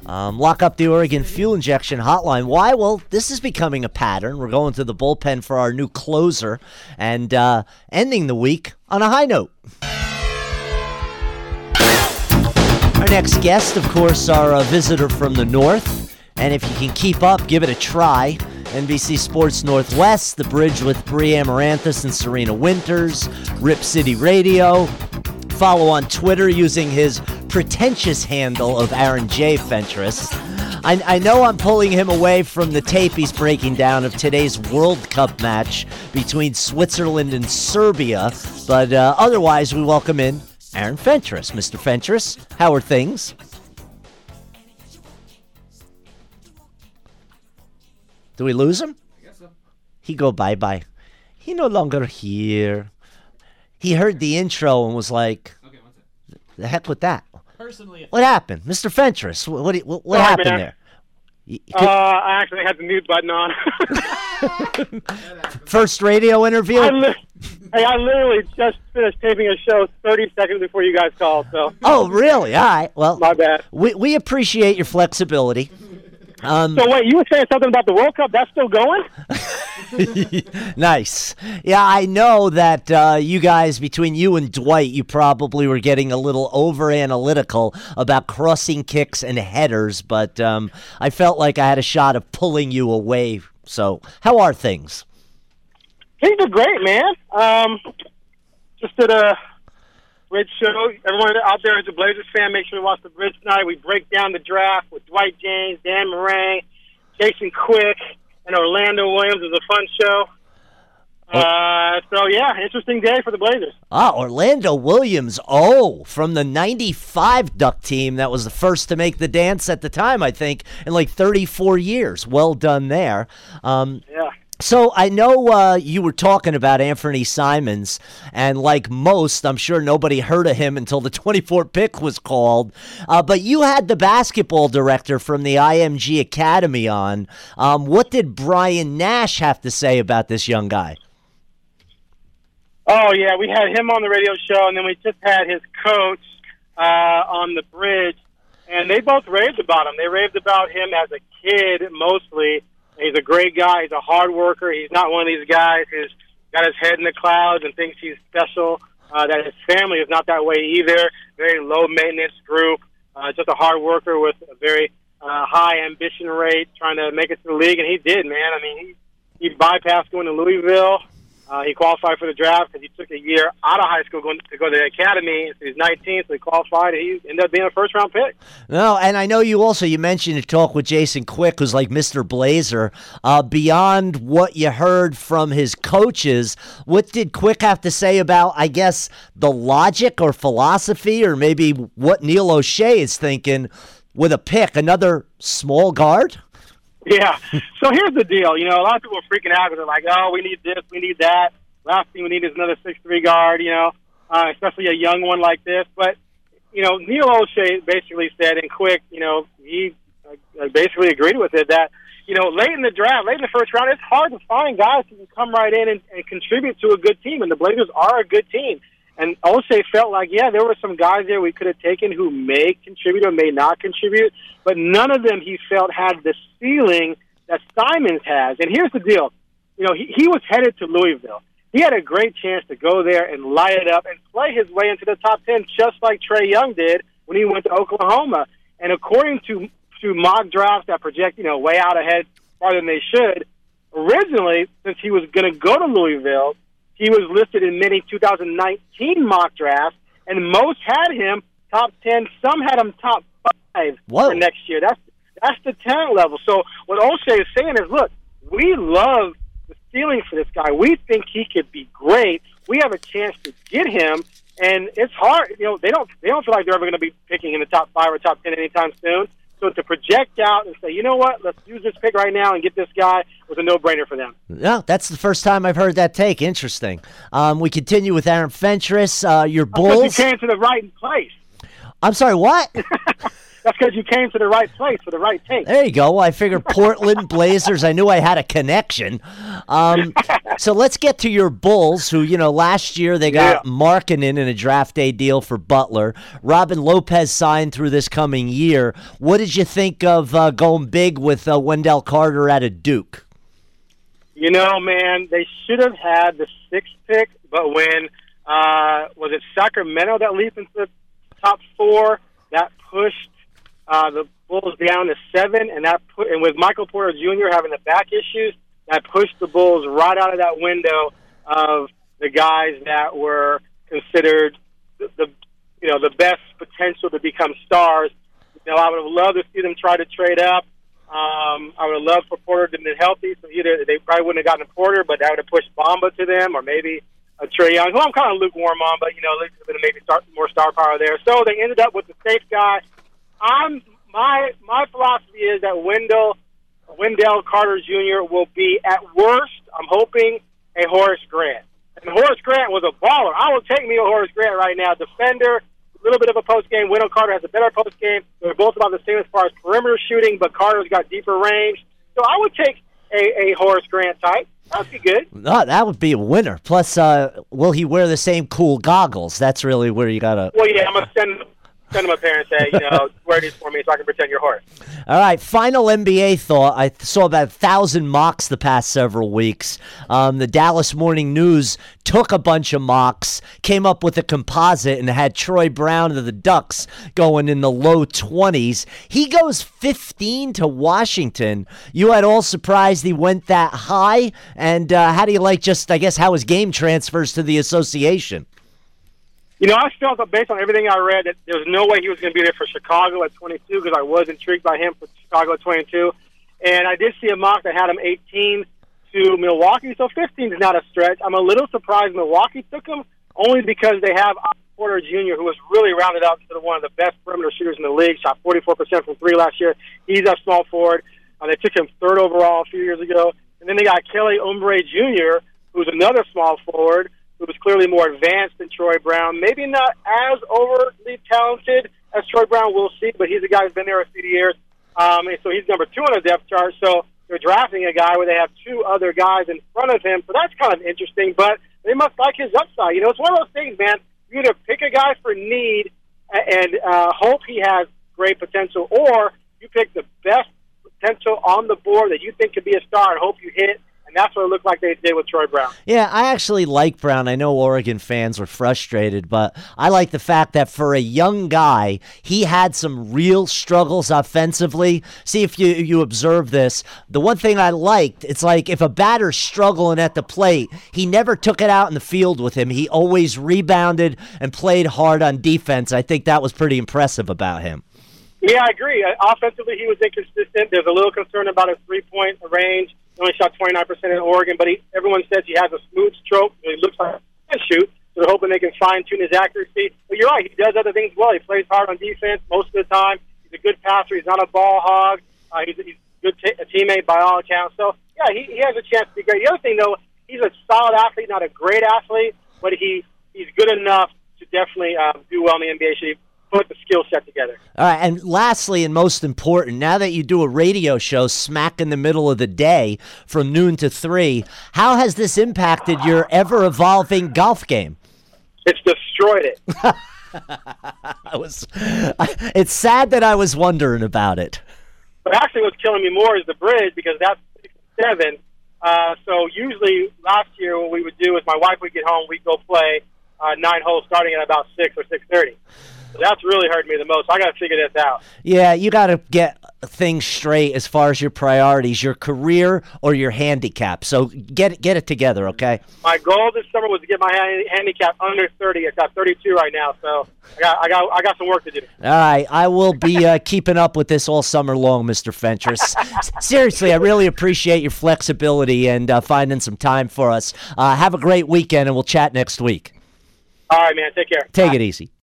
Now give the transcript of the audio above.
Lock up the Oregon fuel injection hotline. Why? Well, this is becoming a pattern. We're going to the bullpen for our new closer and ending the week on a high note. Our next guest, of course, are a visitor from the north. And if you can keep up, give it a try. NBC Sports Northwest, The Bridge with Bree Amaranthus and Serena Winters, Rip City Radio. Follow on Twitter using his pretentious handle of Aaron J. Fentress. I know I'm pulling him away from the tape he's breaking down of today's World Cup match between Switzerland and Serbia, but otherwise we welcome in Aaron Fentress. Mr. Fentress, how are things? Do we lose him? I guess so. He go bye-bye. He no longer here. He heard the intro and was like, Okay, one second. the heck with that. Personally, What happened? Mr. Fentress, what Sorry, happened man. there? I actually had the mute button on. First radio interview? I literally just finished taping a show 30 seconds before you guys called, so Oh, really? All right. Well, my bad. we appreciate your flexibility. So wait, you were saying something about the World Cup? That's still going? Nice. Yeah, I know that you guys, between you and Dwight, you probably were getting a little over-analytical about crossing kicks and headers, but I felt like I had a shot of pulling you away. So how are things? Things are great, man. Just did a Bridge show. Everyone out there is a Blazers fan. Make sure to watch the Bridge tonight. We break down the draft with Dwight James, Dan Moran, Jason Quick, and Orlando Williams. It was a fun show. So, yeah, interesting day for the Blazers. Orlando Williams, from the 95 Duck team that was the first to make the dance at the time, I think, in like 34 years. Well done there. Yeah. So I know you were talking about Anthony Simons, and like most, I'm sure nobody heard of him until the 24th pick was called. But you had the basketball director from the IMG Academy on. What did Brian Nash have to say about this young guy? Oh, yeah, we had him on the radio show, and then we just had his coach on the Bridge, and they both raved about him. They raved about him as a kid mostly. He's a great guy. He's a hard worker. He's not one of these guys who's got his head in the clouds and thinks he's special. That his family is not that way either. Very low-maintenance group. Just a hard worker with a very high ambition rate, trying to make it to the league, and he did, man. I mean, he bypassed going to Louisville. He qualified for the draft because he took a year out of high school to go to the academy. So he's 19, so he qualified. He ended up being a first-round pick. No, and I know you mentioned a talk with Jason Quick, who's like Mr. Blazer. Beyond what you heard from his coaches, what did Quick have to say about, I guess, the logic or philosophy, or maybe what Neil O'Shea is thinking with a pick, another small guard? Yeah. So here's the deal. You know, a lot of people are freaking out because they're like, oh, we need this, we need that. Last thing we need is another 6'3" guard, especially a young one like this. But, Neil O'Shea basically said, and Quick, he basically agreed with it, that, late in the draft, late in the first round, it's hard to find guys who can come right in and contribute to a good team. And the Blazers are a good team. And O'Shea felt like, yeah, there were some guys there we could have taken who may contribute or may not contribute, but none of them he felt had the ceiling that Simons has. And here's the deal. He was headed to Louisville. He had a great chance to go there and light it up and play his way into the top 10 just like Trae Young did when he went to Oklahoma. And according to mock drafts that project, way out ahead farther than they should, originally, since he was going to go to Louisville, he was listed in many 2019 mock drafts, and most had him top 10. Some had him top 5 for next year. That's the talent level. So what O'Shea is saying is, look, we love the ceiling for this guy. We think he could be great. We have a chance to get him, and it's hard. They don't feel like they're ever going to be picking in the top 5 or top 10 anytime soon. So to project out and say, you know what, let's use this pick right now and get this guy was a no-brainer for them. Yeah, that's the first time I've heard that take. Interesting. We continue with Aaron Fentress. Your Bulls. You came to the right place. I'm sorry, what? That's because you came to the right place for the right take. There you go. Well, I figured Portland Blazers. I knew I had a connection. So let's get to your Bulls, who, last year they got Markkanen in a draft day deal for Butler. Robin Lopez signed through this coming year. What did you think of going big with Wendell Carter out of Duke? Man, they should have had the 6th pick, but when was it Sacramento that leaped into the top 4, that pushed the Bulls down to 7, and with Michael Porter Jr. having the back issues, that pushed the Bulls right out of that window of the guys that were considered the best potential to become stars. I would have loved to see them try to trade up. I would have loved for Porter to have been healthy, so either they probably wouldn't have gotten a Porter, but that would have pushed Bamba to them, or maybe a Trae Young, who I'm kind of lukewarm on, but there could have been maybe more star power there. So they ended up with the safe guy. My philosophy is that Wendell Carter Jr. will be, at worst, I'm hoping, a Horace Grant. And Horace Grant was a baller. I will take me a Horace Grant right now. Defender, a little bit of a post-game. Wendell Carter has a better post-game. They're both about the same as far as perimeter shooting, but Carter's got deeper range. So I would take a Horace Grant type. That would be good. No, that would be a winner. Plus, will he wear the same cool goggles? That's really where you got to... Well, yeah, I'm going to send him a pair and say, wear these for me so I can pretend you're Horace. All right, final NBA thought. I saw about 1,000 mocks the past several weeks. The Dallas Morning News took a bunch of mocks, came up with a composite, and had Troy Brown of the Ducks going in the low 20s. He goes 15 to Washington. You at all surprised he went that high? And how do you like how his game transfers to the association? I felt that based on everything I read that there was no way he was going to be there for Chicago at 22 because I was intrigued by him for Chicago at 22. And I did see a mock that had him 18 to Milwaukee, so 15 is not a stretch. I'm a little surprised Milwaukee took him only because they have Porter Jr., who was really rounded up to one of the best perimeter shooters in the league, shot 44% from 3 last year. He's a small forward. They took him 3rd overall a few years ago. And then they got Kelly Oubre Jr., who's another small forward, who was clearly more advanced than Troy Brown. Maybe not as overly talented as Troy Brown, we'll see, but he's a guy who's been there a few years. And so he's number 2 on the depth chart. So they're drafting a guy where they have 2 other guys in front of him. So that's kind of interesting, but they must like his upside. It's one of those things, man. You either pick a guy for need and hope he has great potential, or you pick the best potential on the board that you think could be a star and hope you hit. And that's what it looked like they did with Troy Brown. Yeah, I actually like Brown. I know Oregon fans were frustrated, but I like the fact that for a young guy, he had some real struggles offensively. See, if you observe this, the one thing I liked, it's like if a batter's struggling at the plate, he never took it out in the field with him. He always rebounded and played hard on defense. I think that was pretty impressive about him. Yeah, I agree. Offensively, he was inconsistent. There's a little concern about his three-point range. He only shot 29% in Oregon, but everyone says he has a smooth stroke. He looks like he can shoot, so they're hoping they can fine-tune his accuracy. But you're right, he does other things well. He plays hard on defense most of the time. He's a good passer. He's not a ball hog. He's a good teammate by all accounts. So, yeah, he has a chance to be great. The other thing, though, he's a solid athlete, not a great athlete, but he's good enough to definitely do well in the NBA. So he put the skill set together. All right, and lastly and most important, now that you do a radio show smack in the middle of the day from noon to 3, how has this impacted your ever-evolving golf game? It's destroyed it. It's sad that I was wondering about it. But actually what's killing me more is the bridge, because that's 6-7. So usually last year what we would do is my wife would get home, we'd go play 9 holes starting at about 6 or 6:30. So that's really hurting me the most. I got to figure this out. Yeah, you got to get things straight as far as your priorities, your career or your handicap. So get it together, okay? My goal this summer was to get my handicap under 30. It's got 32 right now, so I got some work to do. All right, I will be keeping up with this all summer long, Mr. Fentress. Seriously, I really appreciate your flexibility and finding some time for us. Have a great weekend, and we'll chat next week. All right, man. Take care. Take it easy.